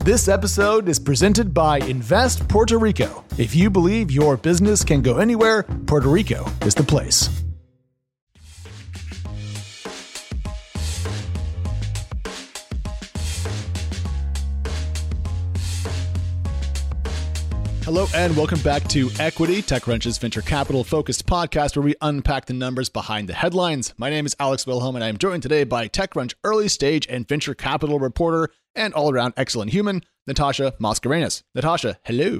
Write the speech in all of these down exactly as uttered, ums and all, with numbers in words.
This episode is presented by Invest Puerto Rico. If you believe your business can go anywhere, Puerto Rico is the place. Hello and welcome back to Equity, TechCrunch's venture capital focused podcast where we unpack the numbers behind the headlines. My name is Alex Wilhelm and I am joined today by TechCrunch early stage and venture capital reporter and all around excellent human, Natasha Mascarenhas. Natasha, hello.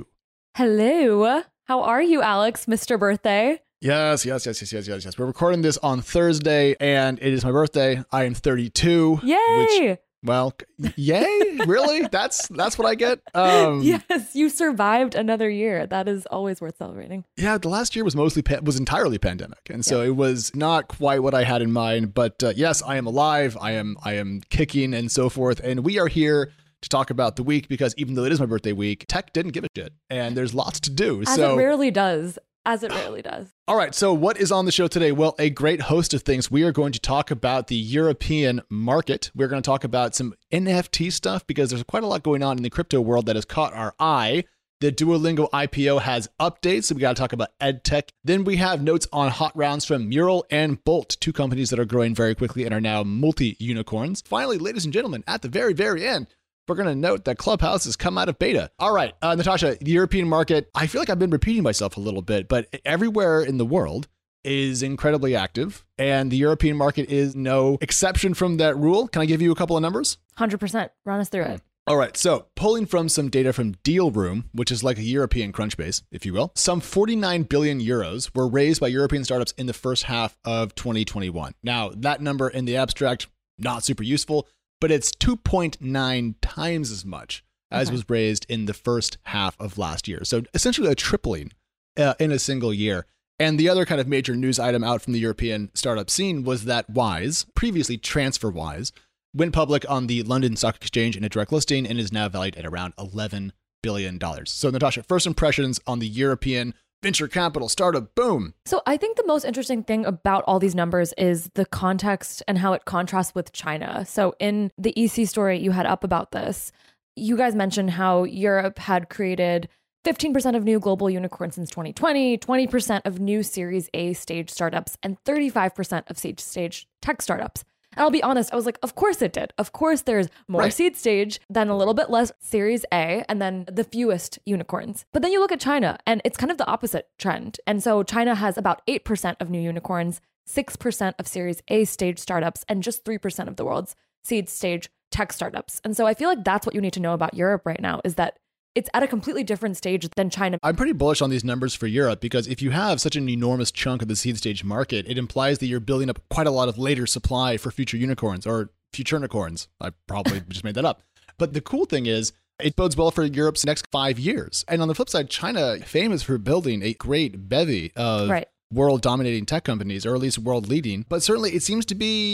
Hello. How are you, Alex, Mister Birthday? Yes, yes, yes, yes, yes, yes, yes. We're recording this on Thursday and it is my birthday. I am thirty-two. Yay! Which, well, yay? Really? That's that's what I get? Um, yes, you survived another year. That is always worth celebrating. Yeah, the last year was mostly pa- was entirely pandemic, and so yeah. it was not quite what I had in mind. But uh, yes, I am alive. I am I am kicking and so forth, and we are here to talk about the week because even though it is my birthday week, tech didn't give a shit, and there's lots to do. As so it rarely does. As it rarely does. All right. So what is on the show today? Well, a great host of things. We are going to talk about the European market. We're going to talk about some N F T stuff because there's quite a lot going on in the crypto world that has caught our eye. The Duolingo I P O has updates. So we got to talk about EdTech. Then we have notes on hot rounds from Mural and Bolt, two companies that are growing very quickly and are now multi-unicorns. Finally, ladies and gentlemen, at the very, very end, we're going to note that Clubhouse has come out of beta. All right, uh, Natasha, the European market, I feel like I've been repeating myself a little bit, but everywhere in the world is incredibly active, and the European market is no exception from that rule. Can I give you a couple of numbers? one hundred percent. Run us through it. All right, so pulling from some data from Deal Room, which is like a European Crunchbase, if you will, some forty-nine billion euros were raised by European startups in the first half of twenty twenty-one. Now, that number in the abstract, not super useful, but it's two point nine times as much as okay. was raised in the first half of last year. So essentially a tripling uh, in a single year. And the other kind of major news item out from the European startup scene was that Wise, previously TransferWise, went public on the London Stock Exchange in a direct listing and is now valued at around eleven billion dollars. So Natasha, first impressions on the European venture capital startup boom. So I think the most interesting thing about all these numbers is the context and how it contrasts with China. So in the E C story you had up about this, you guys mentioned how Europe had created fifteen percent of new global unicorns since twenty twenty, twenty percent of new Series A stage startups, and thirty-five percent of seed stage tech startups. And I'll be honest, I was like, of course it did. Of course there's more right. seed stage, then a little bit less Series A, and then the fewest unicorns. But then you look at China, and it's kind of the opposite trend. And so China has about eight percent of new unicorns, six percent of Series A stage startups, and just three percent of the world's seed stage tech startups. And so I feel like that's what you need to know about Europe right now, is that it's at a completely different stage than China. I'm pretty bullish on these numbers for Europe because if you have such an enormous chunk of the seed stage market, it implies that you're building up quite a lot of later supply for future unicorns or future unicorns. I probably just made that up. But the cool thing is it bodes well for Europe's next five years. And on the flip side, China, famous for building a great bevy of right. world-dominating tech companies, or at least world-leading. But certainly it seems to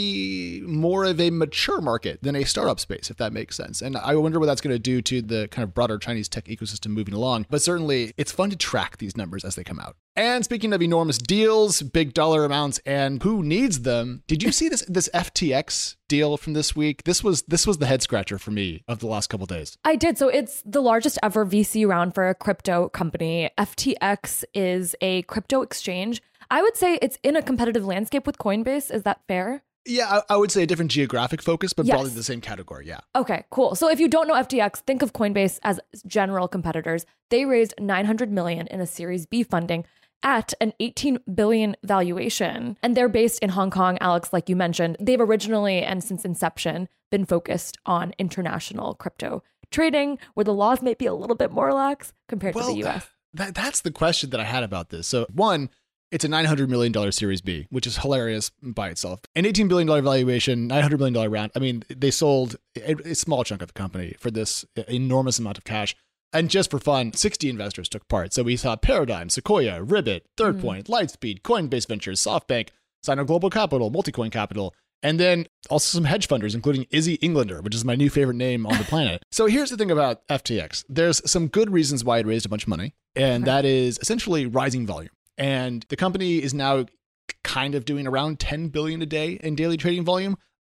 be more of a mature market than a startup space, if that makes sense. And I wonder what that's going to do to the kind of broader Chinese tech ecosystem moving along. But certainly it's fun to track these numbers as they come out. And speaking of enormous deals, big dollar amounts, and who needs them, did you see this this F T X deal from this week? This was this was the head scratcher for me of the last couple of days. I did. So it's the largest ever V C round for a crypto company. F T X is a crypto exchange. I would say it's in a competitive landscape with Coinbase. Is that fair? Yeah, I, I would say a different geographic focus, but yes. probably the same category, yeah. Okay, cool. So if you don't know F T X, think of Coinbase as general competitors. They raised nine hundred million dollars in a Series B funding at an eighteen billion dollars valuation. And they're based in Hong Kong, Alex, like you mentioned. They've originally, and since inception, been focused on international crypto trading, where the laws may be a little bit more lax compared well, to the U S. That, that's the question that I had about this. So one, it's a nine hundred million dollars Series B, which is hilarious by itself. An eighteen billion dollars valuation, nine hundred million dollars round. I mean, they sold a, a small chunk of the company for this enormous amount of cash. And just for fun, sixty investors took part. So we saw Paradigm, Sequoia, Ribbit, Third Point, mm. Lightspeed, Coinbase Ventures, SoftBank, Sino Global Capital, Multicoin Capital, and then also some hedge funders, including Izzy Englander, which is my new favorite name on the planet. So here's the thing about F T X. There's some good reasons why it raised a bunch of money, and okay. that is essentially rising volume. And the company is now kind of doing around ten billion a day in daily trading volume.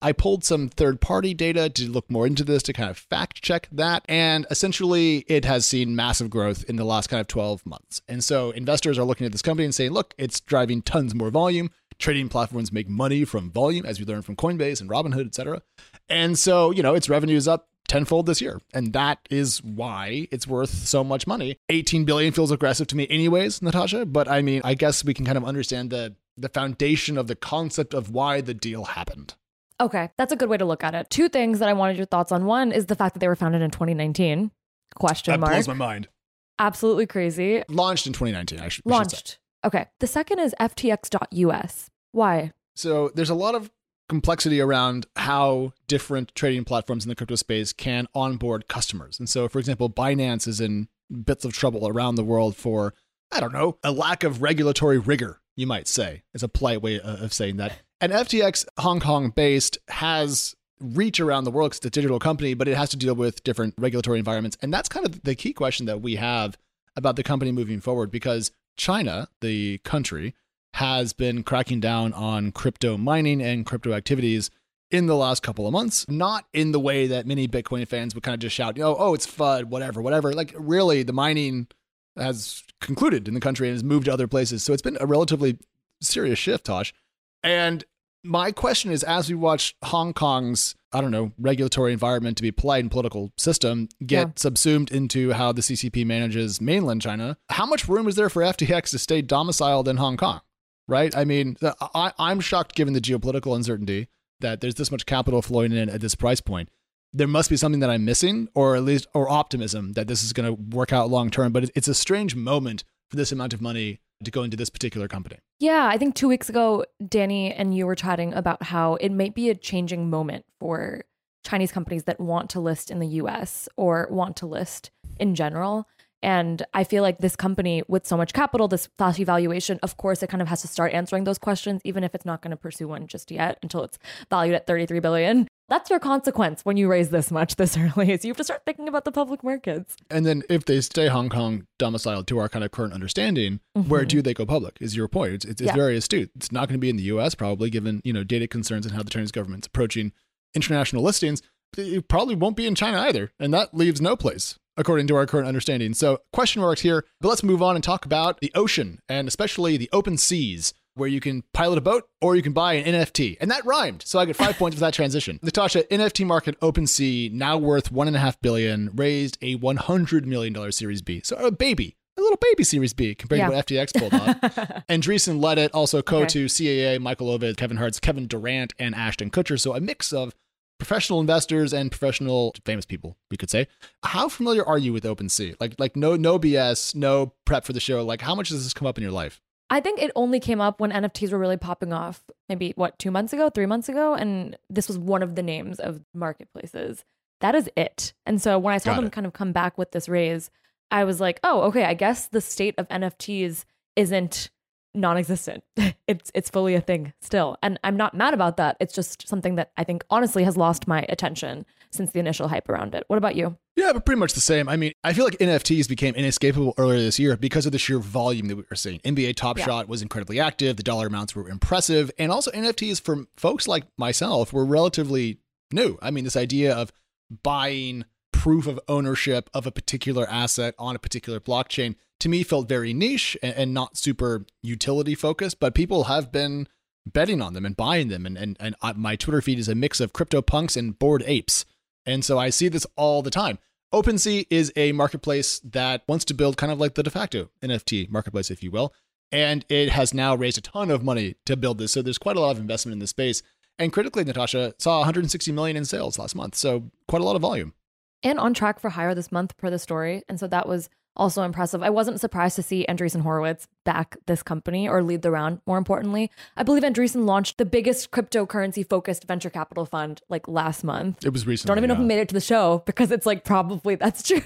I pulled some third-party data to look more into this to kind of fact-check that. And essentially, it has seen massive growth in the last kind of twelve months. And so investors are looking at this company and saying, look, it's driving tons more volume. Trading platforms make money from volume, as we learned from Coinbase and Robinhood, et cetera. And so, you know, its revenue is up tenfold this year. And that is why it's worth so much money. eighteen billion feels aggressive to me anyways, Natasha. But I mean, I guess we can kind of understand the, the foundation of the concept of why the deal happened. Okay, that's a good way to look at it. Two things that I wanted your thoughts on. One is the fact that they were founded in twenty nineteen. Question that mark. That blows my mind. Absolutely crazy. Launched in twenty nineteen, I should, Launched. should say. Okay. The second is F T X dot U S. Why? So there's a lot of complexity around how different trading platforms in the crypto space can onboard customers. And so, for example, Binance is in bits of trouble around the world for, I don't know, a lack of regulatory rigor, you might say. It's a polite way of saying that. And F T X, Hong Kong based, has reach around the world because it's a digital company, but it has to deal with different regulatory environments. And that's kind of the key question that we have about the company moving forward, because China, the country, has been cracking down on crypto mining and crypto activities in the last couple of months, not in the way that many Bitcoin fans would kind of just shout, oh, oh, it's FUD, whatever, whatever. Like, really, the mining has concluded in the country and has moved to other places. So it's been a relatively serious shift, Tosh. And my question is, as we watch Hong Kong's, I don't know, regulatory environment, to be polite, and political system get yeah. subsumed into how the C C P manages mainland China, how much room is there for F T X to stay domiciled in Hong Kong? Right? I mean, I, I'm shocked given the geopolitical uncertainty that there's this much capital flowing in at this price point. There must be something that I'm missing, or at least, or optimism that this is going to work out long term. But it's a strange moment for this amount of money to go into this particular company. Yeah, I think two weeks ago, Danny and you were chatting about how it might be a changing moment for Chinese companies that want to list in the U S or want to list in general. And I feel like this company with so much capital, this flashy valuation, of course, it kind of has to start answering those questions, even if it's not going to pursue one just yet until it's valued at thirty-three billion dollars. That's your consequence when you raise this much this early, is you have to start thinking about the public markets. And then if they stay Hong Kong domiciled to our kind of current understanding, mm-hmm. where do they go public is your point. It's, it's, it's yeah. very astute. It's not going to be in the U S probably, given, you know, data concerns and how the Chinese government's approaching international listings. It probably won't be in China either. And that leaves no place, according to our current understanding. So question marks here, but let's move on and talk about the ocean, and especially the open seas, where you can pilot a boat or you can buy an N F T. And that rhymed. So I get five points for that transition. Natasha, N F T market OpenSea, now worth one and a half billion, raised a one hundred million dollars Series B. So a baby, a little baby Series B compared yeah. to what F T X pulled off. Andreessen led it, also Co to okay. C A A, Michael Ovitz, Kevin Hartz, Kevin Durant, and Ashton Kutcher. So a mix of professional investors and professional famous people, we could say. How familiar are you with OpenSea? Like, like no, no B S, no prep for the show. Like, how much does this come up in your life? I think it only came up when N F Ts were really popping off, maybe what, two months ago, three months ago. And this was one of the names of marketplaces. That is it. And so when I saw Got them it. kind of come back with this raise, I was like, oh, okay, I guess the state of N F Ts isn't non-existent. It's it's fully a thing still. And I'm not mad about that. It's just something that I think honestly has lost my attention since the initial hype around it. What about you? Yeah, but pretty much the same. I mean, I feel like N F Ts became inescapable earlier this year because of the sheer volume that we were seeing. N B A Top yeah. Shot was incredibly active. The dollar amounts were impressive. And also N F Ts for folks like myself were relatively new. I mean, this idea of buying proof of ownership of a particular asset on a particular blockchain, to me, felt very niche and, and not super utility focused, but people have been betting on them and buying them. And, and, and my Twitter feed is a mix of crypto punks and bored apes. And so I see this all the time. OpenSea is a marketplace that wants to build kind of like the de facto N F T marketplace, if you will. And it has now raised a ton of money to build this. So there's quite a lot of investment in this space. And critically, Natasha, saw one hundred sixty million in sales last month. So quite a lot of volume. And on track for higher this month per the story. And so that was also impressive. I wasn't surprised to see Andreessen Horowitz back this company or lead the round, more importantly. I believe Andreessen launched the biggest cryptocurrency-focused venture capital fund like last month. It was recently. Don't even yeah. know if we made it to the show because it's like probably that's true.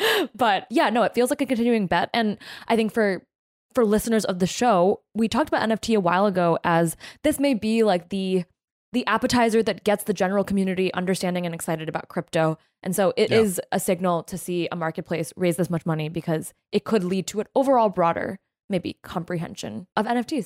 But yeah, no, it feels like a continuing bet. And I think for for listeners of the show, we talked about N F T a while ago as this may be like the the appetizer that gets the general community understanding and excited about crypto. And so it yeah. is a signal to see a marketplace raise this much money because it could lead to an overall broader, maybe comprehension of N F Ts.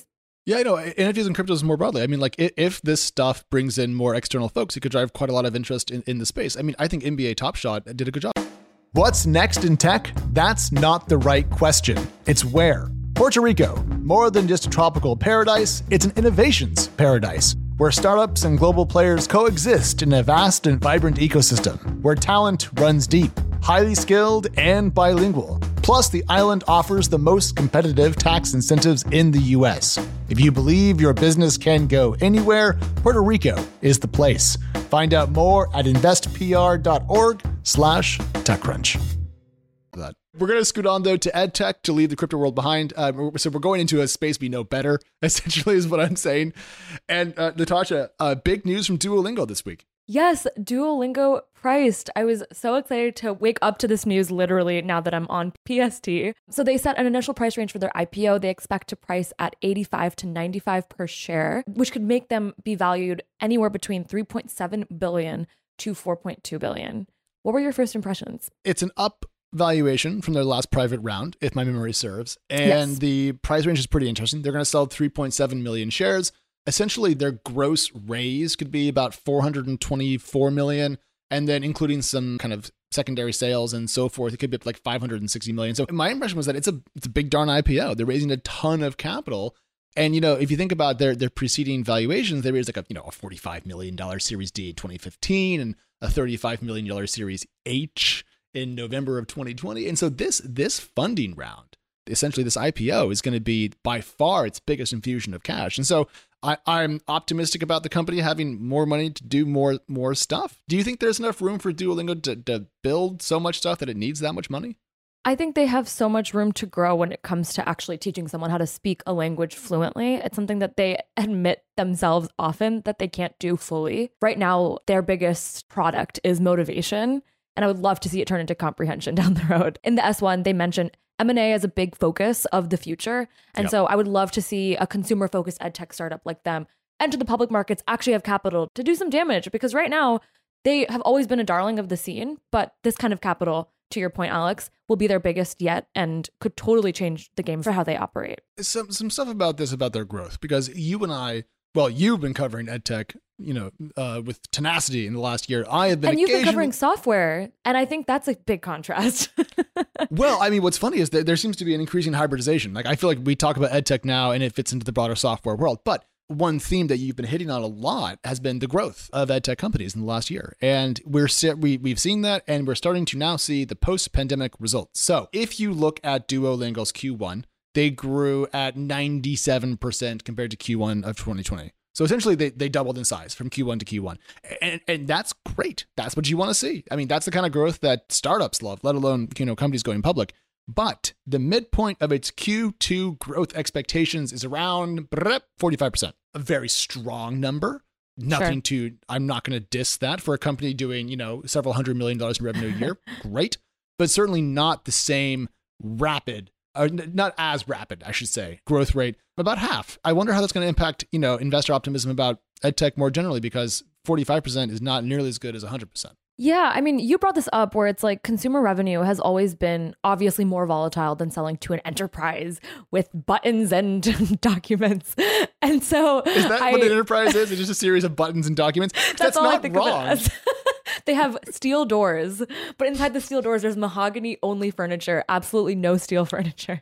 Yeah, I know. N F Ts and cryptos more broadly. I mean, like if, if this stuff brings in more external folks, it could drive quite a lot of interest in, in the space. I mean, I think N B A Top Shot did a good job. What's next in tech? That's not the right question. It's where. Puerto Rico, more than just a tropical paradise, it's an innovations paradise, where startups and global players coexist in a vast and vibrant ecosystem, where talent runs deep, highly skilled, and bilingual. Plus, the island offers the most competitive tax incentives in the U S. If you believe your business can go anywhere, Puerto Rico is the place. Find out more at investpr.org slash TechCrunch. That. We're going to scoot on, though, to EdTech to leave the crypto world behind. Uh, so we're going into a space we know better, essentially, is what I'm saying. And uh, Natasha, uh, big news from Duolingo this week. Yes, Duolingo priced. I was so excited to wake up to this news literally now that I'm on P S T. So they set an initial price range for their I P O. They expect to price at eighty-five to ninety-five per share, which could make them be valued anywhere between three point seven billion to four point two billion. What were your first impressions? It's an up valuation from their last private round, if my memory serves. And yes. The price range is pretty interesting. They're going to sell three point seven million shares. Essentially, their gross raise could be about four hundred twenty-four million. And then including some kind of secondary sales and so forth, it could be up like five hundred sixty million. So my impression was that it's a it's a big darn I P O. They're raising a ton of capital. And, you know, if you think about their their preceding valuations, they raised like a, you know, a forty-five million dollars Series D in twenty fifteen and a thirty-five million dollars Series H in November of twenty twenty. And so this this funding round, essentially this I P O, is going to be by far its biggest infusion of cash. And so I, I'm optimistic about the company having more money to do more more stuff. Do you think there's enough room for Duolingo to, to build so much stuff that it needs that much money? I think they have so much room to grow when it comes to actually teaching someone how to speak a language fluently. It's something that they admit themselves often that they can't do fully. Right now, their biggest product is motivation, and I would love to see it turn into comprehension down the road. In the S one, they mentioned M and A as a big focus of the future. And yep. so I would love to see a consumer-focused ed tech startup like them enter the public markets, actually have capital to do some damage, because right now they have always been a darling of the scene, but this kind of capital, to your point, Alex, will be their biggest yet and could totally change the game for how they operate. Some some stuff about this, about their growth, because you and I, well, you've been covering edtech, you know, uh, with tenacity in the last year. I have been, and you've been covering software, and I think that's a big contrast. Well, I mean, what's funny is that there seems to be an increasing hybridization. Like, I feel like we talk about edtech now, and it fits into the broader software world, but one theme that you've been hitting on a lot has been the growth of edtech companies in the last year. And we're we, we've seen that, and we're starting to now see the post-pandemic results. So if you look at Duolingo's Q one, they grew at ninety-seven percent compared to Q one of twenty twenty. So essentially, they, they doubled in size from Q one to Q one. And, and that's great. That's what you want to see. I mean, that's the kind of growth that startups love, let alone, you know, companies going public. But the midpoint of its Q two growth expectations is around forty-five percent. A very strong number. Nothing sure. to, I'm not going to diss that for a company doing, you know, several hundred million dollars in revenue a year. Great. But certainly not the same rapid, or not as rapid, I should say, growth rate. About half. I wonder how that's going to impact, you know, investor optimism about edtech more generally, because forty-five percent is not nearly as good as one hundred percent. Yeah, I mean, you brought this up where it's like consumer revenue has always been obviously more volatile than selling to an enterprise with buttons and documents. And so is that I, what an enterprise is? It's just a series of buttons and documents? That's, that's all not I think wrong. Of it as. They have steel doors, but inside the steel doors, there's mahogany only furniture, absolutely no steel furniture.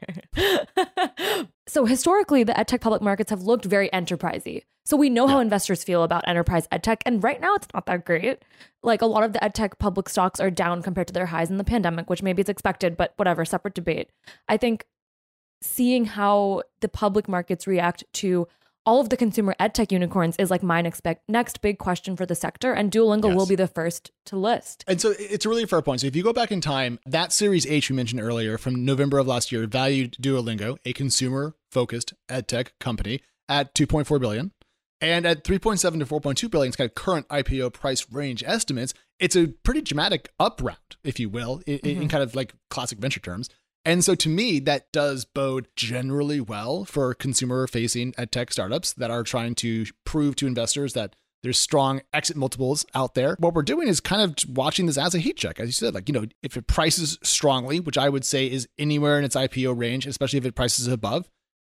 So historically, the edtech public markets have looked very enterprisey. So we know yeah. how investors feel about enterprise edtech. And right now, it's not that great. Like, a lot of the edtech public stocks are down compared to their highs in the pandemic, which maybe it's expected, but whatever, separate debate. I think seeing how the public markets react to all of the consumer edtech unicorns is like my expect next big question for the sector, and Duolingo yes. will be the first to list. And so it's a really fair point. So if you go back in time, that Series H we mentioned earlier from November of last year valued Duolingo, a consumer-focused edtech company, at two point four billion dollars. And at three point seven to four point two billion dollars, it's kind of current I P O price range estimates. It's a pretty dramatic up round, if you will, in, mm-hmm. in kind of like classic venture terms. And so to me, that does bode generally well for consumer-facing edtech startups that are trying to prove to investors that there's strong exit multiples out there. What we're doing is kind of watching this as a heat check. As you said, like, you know, if it prices strongly, which I would say is anywhere in its I P O range, especially if it prices above,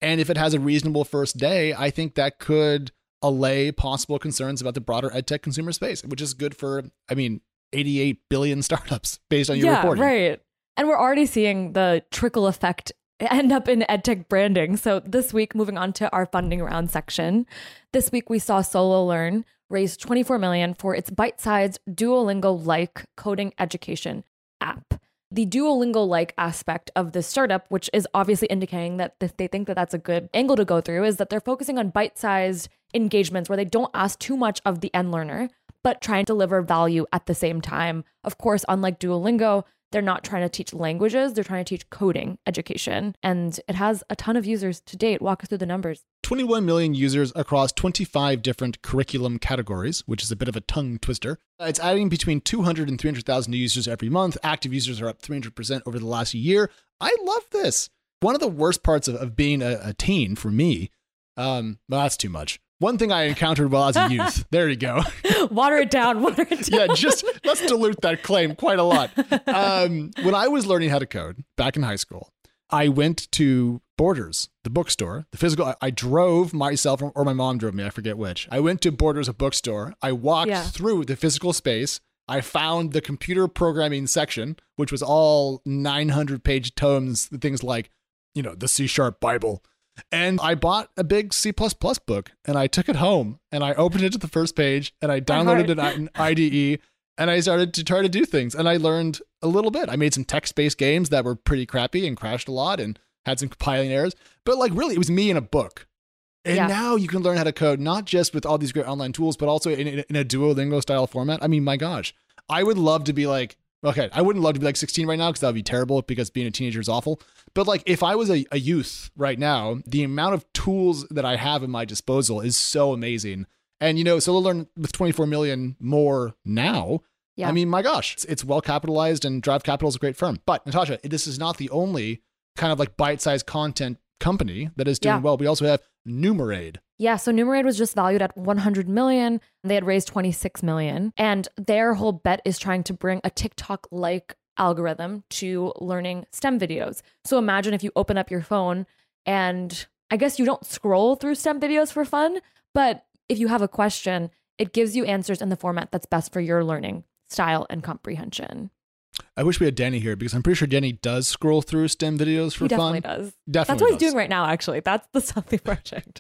And if it has a reasonable first day, I think that could allay possible concerns about the broader edtech consumer space, which is good for, I mean, eighty-eight billion startups based on your yeah, reporting. Right. And we're already seeing the trickle effect end up in edtech branding. So this week, moving on to our funding round section, this week we saw SoloLearn raise twenty-four million dollars for its bite-sized Duolingo-like coding education app. The Duolingo-like aspect of this startup, which is obviously indicating that they think that that's a good angle to go through, is that they're focusing on bite-sized engagements where they don't ask too much of the end learner, but try and deliver value at the same time. Of course, unlike Duolingo, they're not trying to teach languages, they're trying to teach coding education. And it has a ton of users to date. Walk us through the numbers. twenty-one million users across twenty-five different curriculum categories, which is a bit of a tongue twister. It's adding between two hundred and three hundred thousand new users every month. Active users are up three hundred percent over the last year. I love this. One of the worst parts of, of being a, a teen for me, um, well, that's too much. One thing I encountered while I was a youth. There you go. Water it down. Water it down. Yeah, just let's dilute that claim quite a lot. Um, when I was learning how to code back in high school, I went to Borders, the bookstore, the physical. I, I drove myself, or my mom drove me. I forget which. I went to Borders, a bookstore. I walked Yeah. through the physical space. I found the computer programming section, which was all nine hundred page tomes, things like, you know, the C Sharp Bible. And I bought a big C plus plus book and I took it home and I opened it to the first page and I downloaded it in I D E and I started to try to do things. And I learned a little bit. I made some text-based games that were pretty crappy and crashed a lot and had some compiling errors. But like really, it was me in a book. And Yeah. now you can learn how to code, not just with all these great online tools, but also in, in, in a Duolingo style format. I mean, my gosh, I would love to be like, okay, I wouldn't love to be like sixteen right now because that would be terrible because being a teenager is awful. But like if I was a, a youth right now, the amount of tools that I have at my disposal is so amazing. And, you know, SoloLearn with twenty-four million more now. Yeah. I mean, my gosh, it's, it's well capitalized and Drive Capital is a great firm. But Natasha, this is not the only kind of like bite-sized content company that is doing Yeah. well. We also have Numerade. Yeah, so Numerade was just valued at one hundred million. They had raised twenty-six million. And their whole bet is trying to bring a TikTok-like algorithm to learning STEM videos. So imagine if you open up your phone and I guess you don't scroll through STEM videos for fun, but if you have a question, it gives you answers in the format that's best for your learning style and comprehension. I wish we had Danny here because I'm pretty sure Danny does scroll through STEM videos for He definitely fun. does. Definitely That's what he's does. doing right now, actually. That's the Something Project.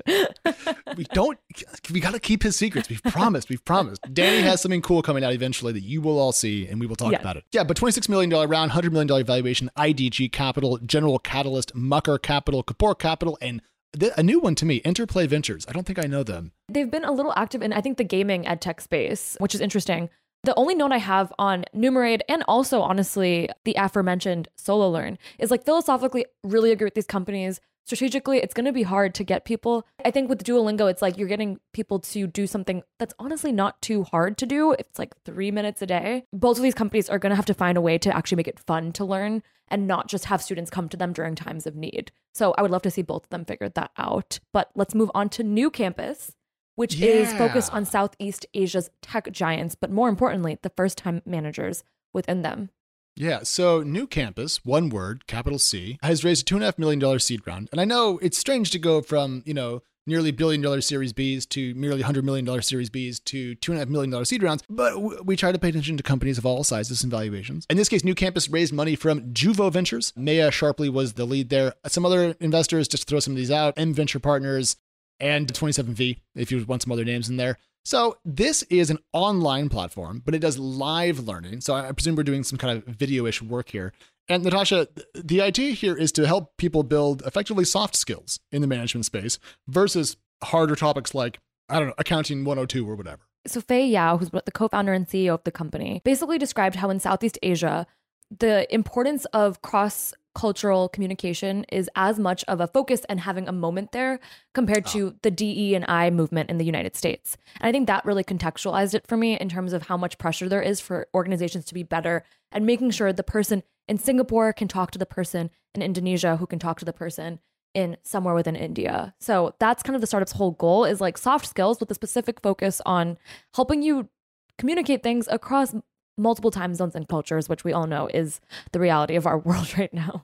We don't, we got to keep his secrets. We've promised, we've promised. Danny has something cool coming out eventually that you will all see and we will talk Yes. about it. Yeah, but twenty-six million dollars round, one hundred million dollars valuation, I D G Capital, General Catalyst, Mucker Capital, Kapoor Capital, and th- a new one to me, Interplay Ventures. I don't think I know them. They've been a little active in, I think, the gaming ed tech space, which is interesting. The only note I have on Numerade and also, honestly, the aforementioned SoloLearn is like philosophically really agree with these companies. Strategically, it's going to be hard to get people. I think with Duolingo, it's like you're getting people to do something that's honestly not too hard to do. It's like three minutes a day. Both of these companies are going to have to find a way to actually make it fun to learn and not just have students come to them during times of need. So I would love to see both of them figure that out. But let's move on to New Campus, which is Yeah. focused on Southeast Asia's tech giants, but more importantly, the first-time managers within them. Yeah, so New Campus, one word, capital C, has raised a two point five million dollars seed round. And I know it's strange to go from, you know, nearly billion dollar Series Bs to merely one hundred million dollars Series Bs to two point five million dollars seed rounds, but w- we try to pay attention to companies of all sizes and valuations. In this case, New Campus raised money from Juvo Ventures. Maya Sharpley was the lead there. Some other investors, just to throw some of these out, M Venture Partners, and twenty-seven V, if you want some other names in there. So this is an online platform, but it does live learning. So I presume we're doing some kind of video-ish work here. And Natasha, the idea here is to help people build effectively soft skills in the management space versus harder topics like, I don't know, accounting one oh two or whatever. So Fei Yao, who's the co-founder and C E O of the company, basically described how in Southeast Asia, the importance of cross-cultural communication is as much of a focus and having a moment there compared to the D E and I movement in the United States. And I think that really contextualized it for me in terms of how much pressure there is for organizations to be better and making sure the person in Singapore can talk to the person in Indonesia who can talk to the person in somewhere within India. So that's kind of the startup's whole goal, is like soft skills with a specific focus on helping you communicate things across multiple time zones and cultures, which we all know is the reality of our world right now.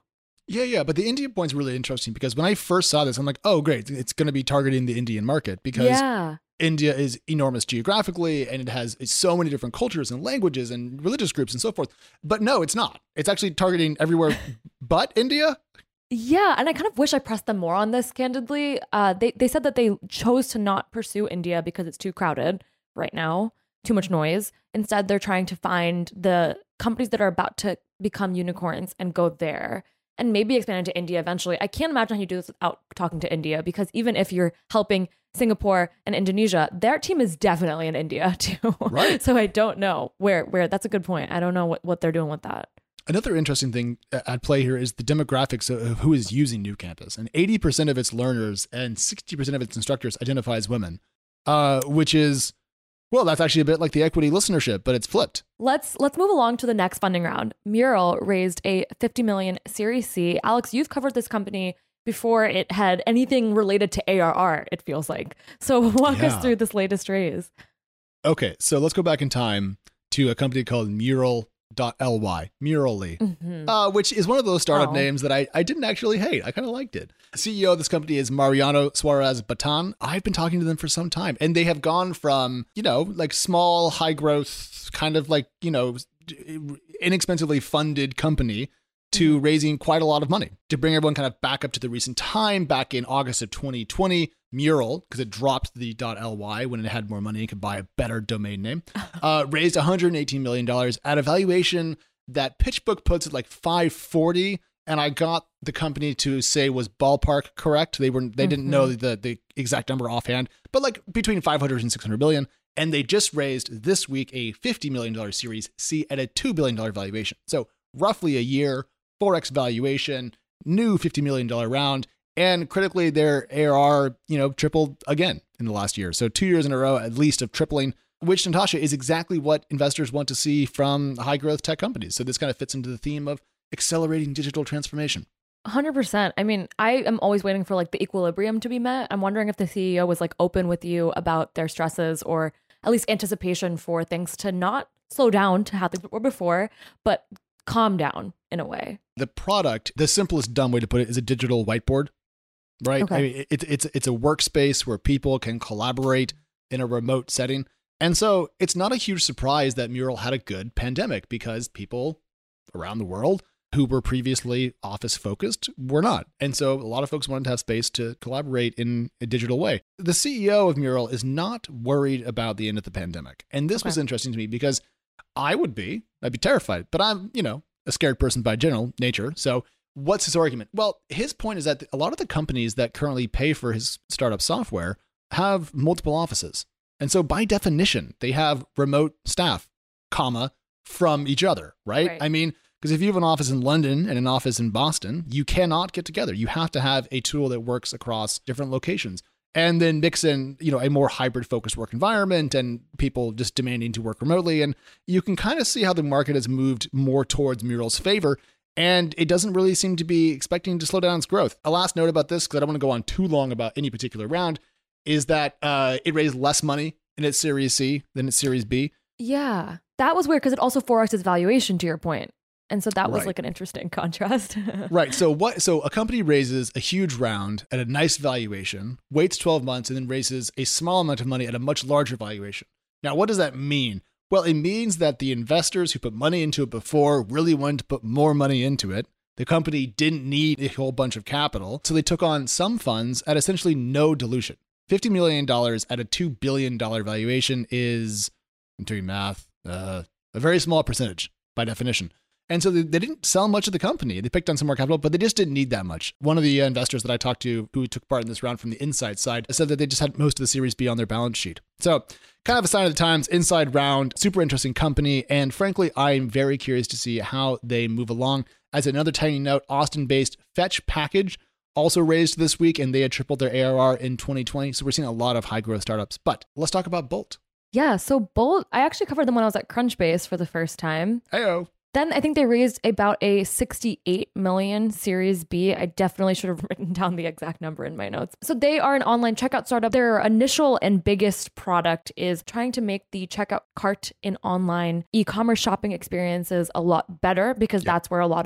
Yeah, yeah. But the India point's really interesting because when I first saw this, I'm like, oh, great. It's going to be targeting the Indian market because Yeah. India is enormous geographically and it has so many different cultures and languages and religious groups and so forth. But no, it's not. It's actually targeting everywhere but India. Yeah, and I kind of wish I pressed them more on this, candidly. Uh, they, they said that they chose to not pursue India because it's too crowded right now, too much noise. Instead, they're trying to find the companies that are about to become unicorns and go there and maybe expand into India eventually. I can't imagine how you do this without talking to India, because even if you're helping Singapore and Indonesia, their team is definitely in India too. Right. So I don't know where, where that's a good point. I don't know what, what they're doing with that. Another interesting thing at play here is the demographics of who is using New Campus. And eighty percent of its learners and sixty percent of its instructors identify as women, uh, which is, well, that's actually a bit like the equity listenership, but it's flipped. Let's let's move along to the next funding round. Mural raised a fifty million Series C. Alex, you've covered this company before it had anything related to A R R, it feels like. So walk Yeah. us through this latest raise. Okay, so let's go back in time to a company called Mural dot L Y, Murally, Mm-hmm. uh, which is one of those startup Oh. names that I, I didn't actually hate. I kind of liked it. C E O of this company is Mariano Suarez Batan. I've been talking to them for some time, and they have gone from, you know, like small, high growth, kind of like, you know, inexpensively funded company to Mm-hmm. raising quite a lot of money. To bring everyone kind of back up to the recent time, back in August of twenty twenty, Mural, because it dropped the .ly when it had more money and could buy a better domain name, uh, raised one hundred eighteen million dollars at a valuation that PitchBook puts at like five forty, and I got the company to say was ballpark correct. They were they didn't know the the exact number offhand, but like between five hundred and six hundred billion. And they just raised this week a fifty million dollars Series C at a two billion dollars valuation. So roughly a year, four X valuation, new fifty million dollars round. And critically, their A R R, you know, tripled again in the last year. So two years in a row, at least, of tripling, which, Natasha, is exactly what investors want to see from high growth tech companies. So this kind of fits into the theme of accelerating digital transformation. one hundred percent. I mean, I am always waiting for like the equilibrium to be met. I'm wondering if the C E O was like open with you about their stresses, or at least anticipation for things to not slow down to how they were before, but calm down in a way. The product, the simplest dumb way to put it, is a digital whiteboard, right? Okay. I mean, it, it's it's a workspace where people can collaborate in a remote setting. And so it's not a huge surprise that Mural had a good pandemic, because people around the world who were previously office focused were not. And so a lot of folks wanted to have space to collaborate in a digital way. The C E O of Mural is not worried about the end of the pandemic. And this Okay. was interesting to me because I would be, I'd be terrified, but I'm, you know, a scared person by general nature. So what's his argument? Well, his point is that a lot of the companies that currently pay for his startup software have multiple offices. And so by definition, they have remote staff, comma, from each other, right? Right. I mean, because if you have an office in London and an office in Boston, you cannot get together. You have to have a tool that works across different locations. And then mix in, you know, a more hybrid focused work environment and people just demanding to work remotely. And you can kind of see how the market has moved more towards Mural's favor. And it doesn't really seem to be expecting to slow down its growth. A last note about this, because I don't want to go on too long about any particular round, is that uh, it raised less money in its Series C than its Series B. Yeah. That was weird because it also four X its valuation, to your point. And so that was Right. like an interesting contrast. Right. So what? So a company raises a huge round at a nice valuation, waits twelve months, and then raises a small amount of money at a much larger valuation. Now, what does that mean? Well, it means that the investors who put money into it before really wanted to put more money into it. The company didn't need a whole bunch of capital, so they took on some funds at essentially no dilution. fifty million dollars at a two billion dollars valuation is, I'm doing math, uh, a very small percentage by definition. And so they, they didn't sell much of the company. They picked on some more capital, but they just didn't need that much. One of the investors that I talked to who took part in this round from the Insight side said that they just had most of the Series B on their balance sheet. So kind of a sign of the times, inside round, super interesting company. And frankly, I'm very curious to see how they move along. As another tiny note, Austin-based Fetch Package also raised this week, and they had tripled their A R R in twenty twenty. So we're seeing a lot of high growth startups. But let's talk about Bolt. Yeah. So Bolt, I actually covered them when I was at Crunchbase for the first time. Heyo. Then I think they raised about a sixty-eight million Series B. I definitely should have written down the exact number in my notes. So they are an online checkout startup. Their initial and biggest product is trying to make the checkout cart in online e-commerce shopping experiences a lot better, because Yeah. that's where a lot of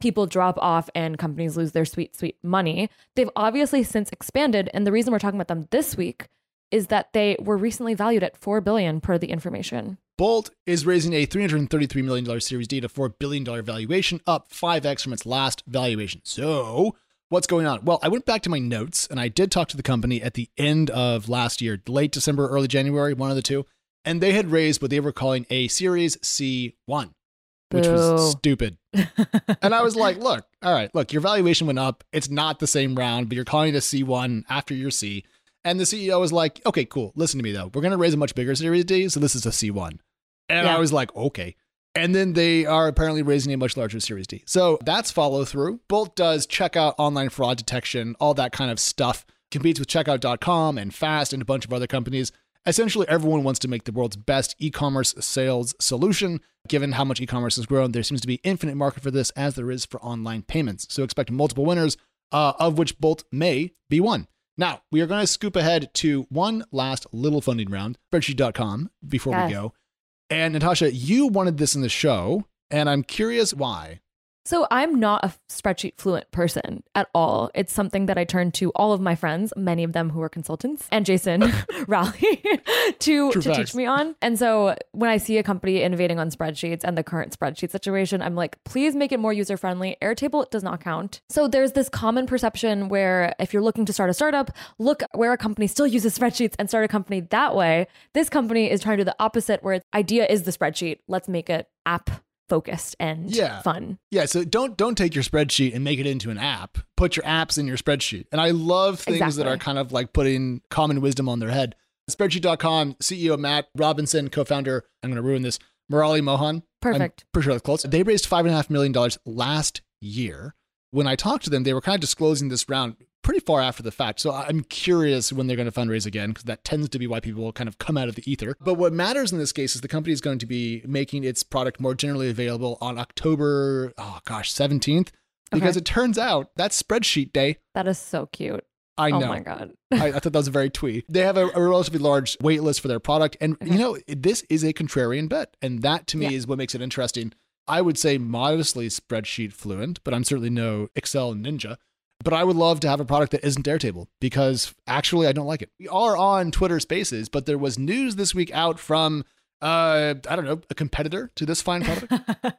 people drop off and companies lose their sweet, sweet money. They've obviously since expanded. And the reason we're talking about them this week is that they were recently valued at four billion dollars per the information. Bolt is raising a three hundred thirty-three million dollars Series D to four billion dollars valuation, up five x from its last valuation. So what's going on? Well, I went back to my notes and I did talk to the company at the end of last year, late December, early January, one of the two. And they had raised what they were calling a Series C one, which Boo. was stupid. And I was like, look, all right, look, your valuation went up. It's not the same round, but you're calling it a C one after your C. And the C E O was like, okay, cool. Listen to me, though. We're going to raise a much bigger Series D, so this is a C one. And Yeah. I was like, okay. And then they are apparently raising a much larger Series D. So that's follow through. Bolt does checkout, online fraud detection, all that kind of stuff. Competes with checkout dot com and Fast and a bunch of other companies. Essentially, everyone wants to make the world's best e-commerce sales solution. Given how much e-commerce has grown, there seems to be infinite market for this as there is for online payments. So expect multiple winners, uh, of which Bolt may be one. Now, we are going to scoop ahead to one last little funding round, spreadsheet dot com, before Yes. we go. And Natasha, you wanted this in the show, and I'm curious why. So I'm not a spreadsheet fluent person at all. It's something that I turn to all of my friends, many of them who are consultants, and Jason Rowley to, True to facts. teach me on. And so when I see a company innovating on spreadsheets and the current spreadsheet situation, I'm like, please make it more user-friendly. Airtable does not count. So there's this common perception where if you're looking to start a startup, look where a company still uses spreadsheets and start a company that way. This company is trying to do the opposite, where its idea is the spreadsheet. Let's make it app focused and Yeah. fun. Yeah, so don't don't take your spreadsheet and make it into an app. Put your apps in your spreadsheet. And I love things that Exactly. are kind of like putting common wisdom on their head. spreadsheet dot com C E O Matt Robinson, co-founder, I'm going to ruin this, Murali Mohan. Perfect. I'm pretty sure that's close. They raised five point five million dollars last year. When I talked to them, they were kind of disclosing this round pretty far after the fact. So I'm curious when they're going to fundraise again, because that tends to be why people kind of come out of the ether. But what matters in this case is the company is going to be making its product more generally available on October, oh gosh, seventeenth, because Okay. it turns out that's spreadsheet day. That is so cute. I know. Oh my God. I, I thought that was very twee. They have a, a relatively large wait list for their product. And, Okay. you know, this is a contrarian bet. And that to me Yeah. is what makes it interesting. I would say modestly spreadsheet fluent, but I'm certainly no Excel ninja. But I would love to have a product that isn't Airtable, because actually I don't like it. We are on Twitter Spaces, but there was news this week out from, uh, I don't know, a competitor to this fine product.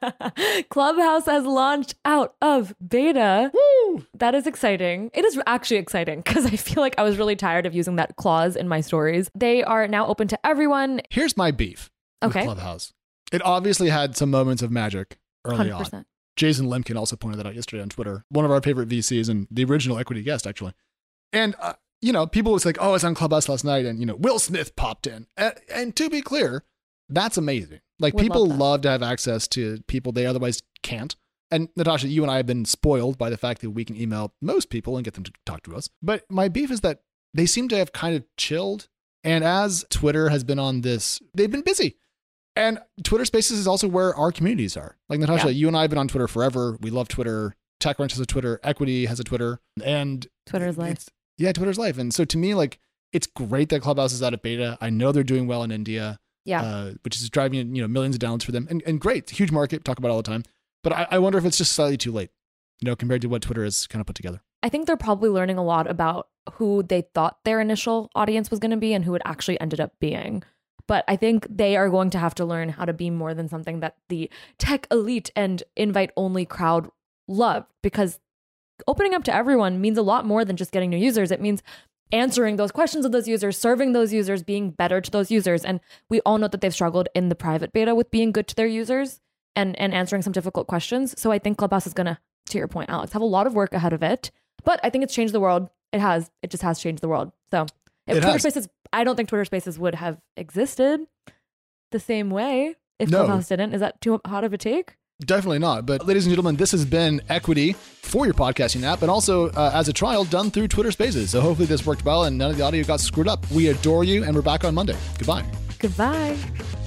Clubhouse has launched out of beta. Woo! That is exciting. It is actually exciting because I feel like I was really tired of using that clause in my stories. They are now open to everyone. Here's my beef with Okay. Clubhouse. It obviously had some moments of magic early one hundred on. percent. Jason Lemkin also pointed that out yesterday on Twitter. One of our favorite V Cs and the original equity guest, actually. And, uh, you know, people was like, oh, I was on Clubhouse last night and, you know, Will Smith popped in. And, and to be clear, that's amazing. Like, Would people love love, that. to have access to people they otherwise can't. And Natasha, you and I have been spoiled by the fact that we can email most people and get them to talk to us. But my beef is that they seem to have kind of chilled. And as Twitter has been on this, they've been busy. And Twitter Spaces is also where our communities are. Like, Natasha, Yeah. you and I have been on Twitter forever. We love Twitter. TechCrunch has a Twitter. Equity has a Twitter. And Twitter's life. it's- yeah, Twitter's life. And so to me, like, it's great that Clubhouse is out of beta. I know they're doing well in India, Yeah. uh, which is driving, you know, millions of downloads for them. And, and great, huge market, talk about it all the time. But I, I wonder if it's just slightly too late, you know, compared to what Twitter has kind of put together. I think they're probably learning a lot about who they thought their initial audience was going to be and who it actually ended up being. But I think they are going to have to learn how to be more than something that the tech elite and invite only crowd love, because opening up to everyone means a lot more than just getting new users. It means answering those questions of those users, serving those users, being better to those users. And we all know that they've struggled in the private beta with being good to their users and, and answering some difficult questions. So I think Clubhouse is going to, to your point, Alex, have a lot of work ahead of it. But I think it's changed the world. It has. It just has changed the world. So if It Twitter has. Spaces, I don't think Twitter Spaces would have existed the same way if No. Clubhouse didn't. Is that too hot of a take? Definitely not. But ladies and gentlemen, this has been Equity for your podcasting app, and also uh, as a trial done through Twitter Spaces. So hopefully this worked well and none of the audio got screwed up. We adore you, and we're back on Monday. Goodbye. Goodbye.